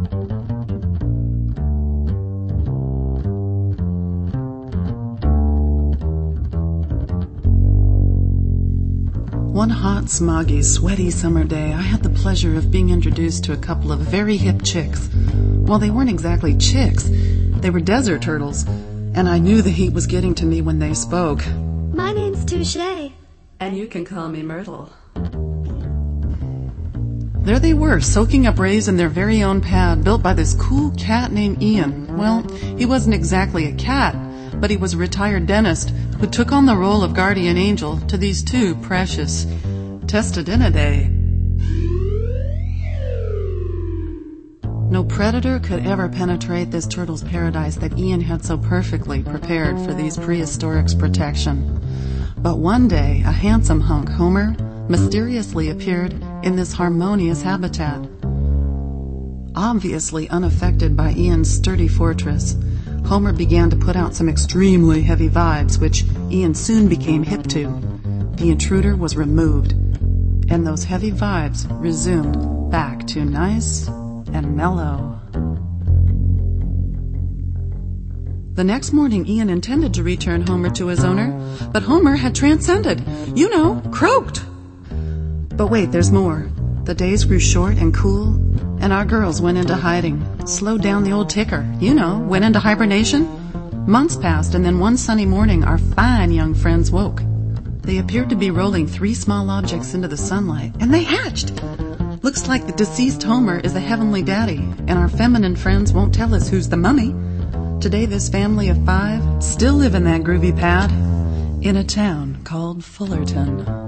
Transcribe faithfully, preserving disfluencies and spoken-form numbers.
One hot, smoggy, sweaty summer day, I had the pleasure of being introduced to a couple of very hip chicks. Well, they weren't exactly chicks. They were desert turtles, and I knew the heat was getting to me when they spoke. My name's Touche. And you can call me Myrtle. There they were, soaking up rays in their very own pad, built by this cool cat named Ian. Well, he wasn't exactly a cat, but he was a retired dentist who took on the role of guardian angel to these two precious Testudinidae. No predator could ever penetrate this turtle's paradise that Ian had so perfectly prepared for these prehistorics' protection. But one day, a handsome hunk, Homer, mysteriously appeared in this harmonious habitat. Obviously unaffected by Ian's sturdy fortress, Homer began to put out some extremely heavy vibes, which Ian soon became hip to. The intruder was removed, and those heavy vibes resumed back to nice and mellow. The next morning, Ian intended to return Homer to his owner, but Homer had transcended, you know, croaked. But wait, there's more. The days grew short and cool, and our girls went into hiding, slowed down the old ticker, you know, went into hibernation. Months passed, and then one sunny morning, our fine young friends woke. They appeared to be rolling three small objects into the sunlight, and they hatched. Looks like the deceased Homer is the heavenly daddy, and our feminine friends won't tell us who's the mummy. Today, this family of five still live in that groovy pad in a town called Fullerton.